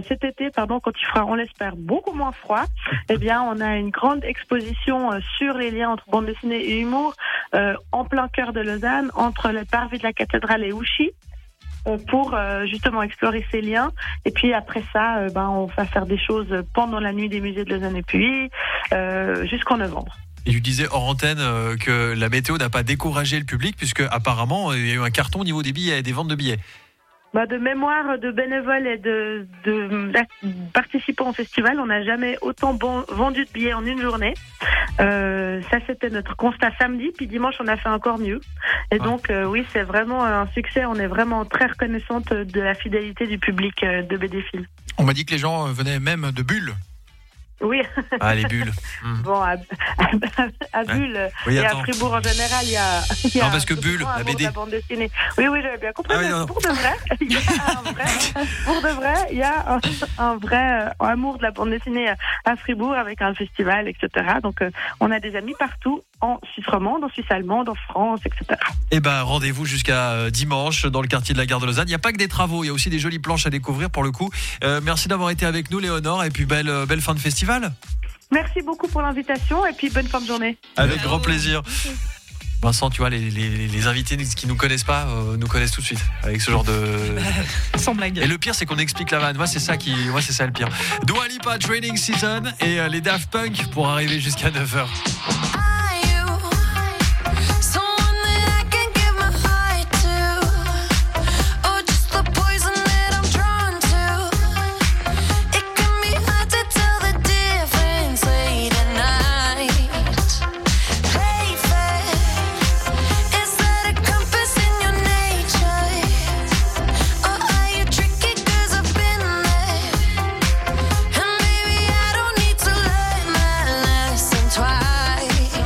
fera, on l'espère, beaucoup moins froid, eh bien, on a une grande exposition sur les liens entre bande dessinée et humour, en plein cœur de Lausanne, entre le parvis de la cathédrale et Ouchy, pour justement explorer ces liens. Et puis après ça, on va faire des choses pendant la nuit des musées de Lausanne et puis jusqu'en novembre. Et tu disais hors antenne que la météo n'a pas découragé le public, puisque apparemment il y a eu un carton au niveau des billets et des ventes de billets. De mémoire de bénévoles et de participants au festival, on n'a jamais autant vendu de billets en une journée. Ça, c'était notre constat samedi, puis dimanche, on a fait encore mieux. Et donc, oui, c'est vraiment un succès. On est vraiment très reconnaissante de la fidélité du public de BDfil. On m'a dit que les gens venaient même de Bulle. Oui. Ah, les bulles. Bon, à Bulle et à Fribourg en général, il y a non, parce que Bulle, la BD. La bande dessinée. Oui, j'avais bien compris. Pour de vrai, il y a un vrai amour de la bande dessinée à Fribourg avec un festival, etc. Donc, on a des amis partout, en Suisse romande, en Suisse allemande, en France, etc. Et rendez-vous jusqu'à dimanche dans le quartier de la gare de Lausanne. Il n'y a pas que des travaux, il y a aussi des jolies planches à découvrir pour le coup. Merci d'avoir été avec nous, Léonore, et puis belle fin de festival. Merci beaucoup pour l'invitation et puis bonne fin de journée. Avec grand plaisir. Vincent, tu vois, les invités qui nous connaissent pas nous connaissent tout de suite avec ce genre de sans blague. Et le pire, c'est qu'on explique la vanne. Moi, c'est ça le pire. Dua Lipa, Training Season et les Daft Punk pour arriver jusqu'à 9h. Twice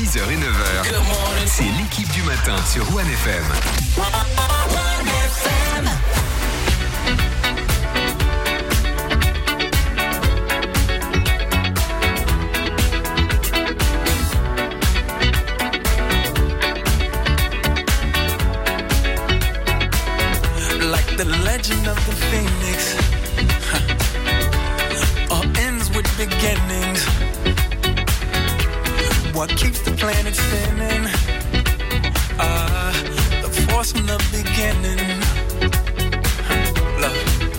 6h et 9h, c'est l'équipe du matin sur One FM. Like the legend of the phoenix, all ends with beginnings. What keeps the planet spinning? The force from the beginning. Love.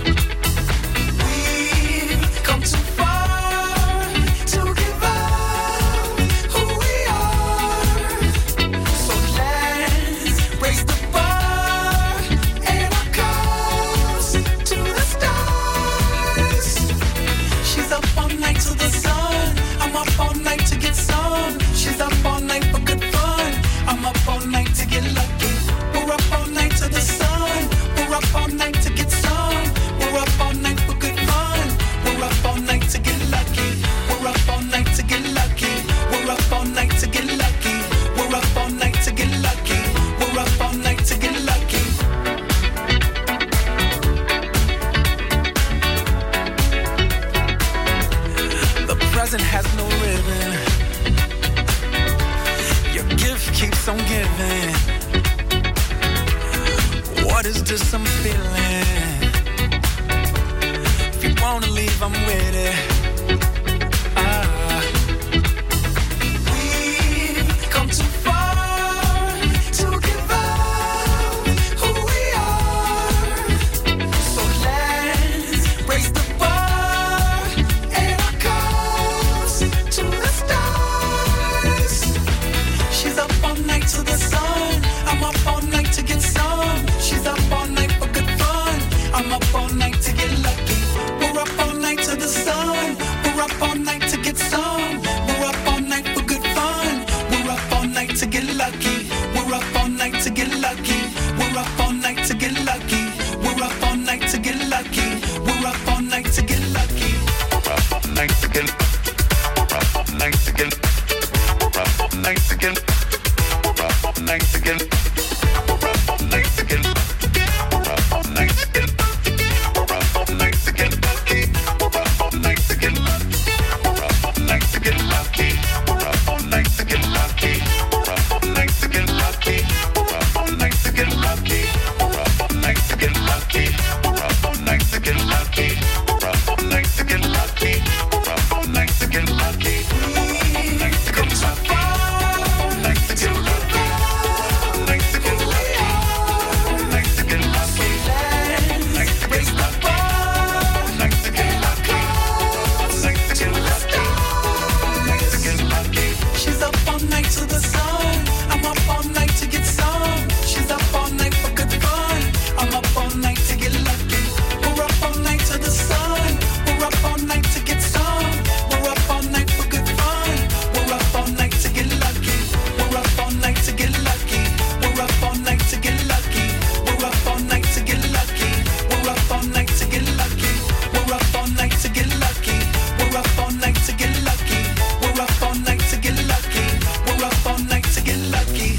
We've come too far to give up who we are. So let's raise the bar and our cups to the stars. She's up all night to the sun. I'm up all night to get some. She's up all night for good fun. I'm up all night to get lucky. We're up all night to the sun. We're up all night to get some. We're up all night for good fun. We're up all night to get lucky. We're up all night to get lucky. We're up all night to get lucky. We're up all night to get lucky. We're up all night to get lucky. The present has no ribbon. Your gift keeps on giving. What is this I'm feeling? If you wanna leave, I'm with it. We've come too far to give up who we are. So let's raise the bar and our cups to the stars. She's up all night to the sun. I'm up all night to get some. She's up all night for good fun. I'm up all night to get lucky. We're up all night to the sun. We're up all night to get some. We're up all night for good fun. We're up all night to get lucky. We're up all night to get lucky. We're up all night to get lucky. We're up all night to get lucky. We're up all night to get lucky. We're up all night to get. We're up all night to get. We're up all night to get. We're up all night to get. We're up all night to get. We're up all night to get. We're up all night to get lucky. We're up all night to get lucky. We're up all night to get lucky. We're up all night to get lucky. We're up all night to get lucky. We're up all night to get lucky. We're up all night to get lucky. We're up all night to get lucky. We're up all night to get lucky. We're up all night to get lucky. We're up all night to get lucky. She's up all night to the sun. I'm up all night to get some. She's up all night for good fun. I'm up all night to get lucky. We're up all night to the sun. We're up all night to get some. We're up all night for good fun. We're up all night to get lucky. We're up all night to get lucky. We're up all night to get lucky. We're up all night to get lucky. We're up all night to get lucky. We're up all night to get lucky. We're up all night to get lucky. We're up all night to get lucky. We're up all night to get lucky.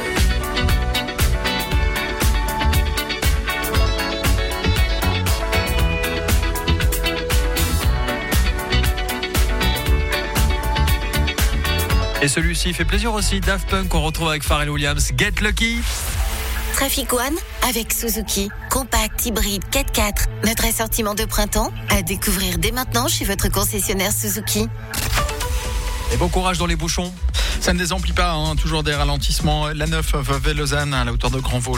Et celui-ci fait plaisir aussi, Daft Punk qu'on retrouve avec Pharrell Williams, Get Lucky. Trafic One avec Suzuki. Compact, hybride, 4x4. Notre assortiment de printemps à découvrir dès maintenant chez votre concessionnaire Suzuki. Et bon courage dans les bouchons. Ça ne désemplit pas, hein, toujours des ralentissements. La 9 Vevey-Lausanne à la hauteur de Grandvaux.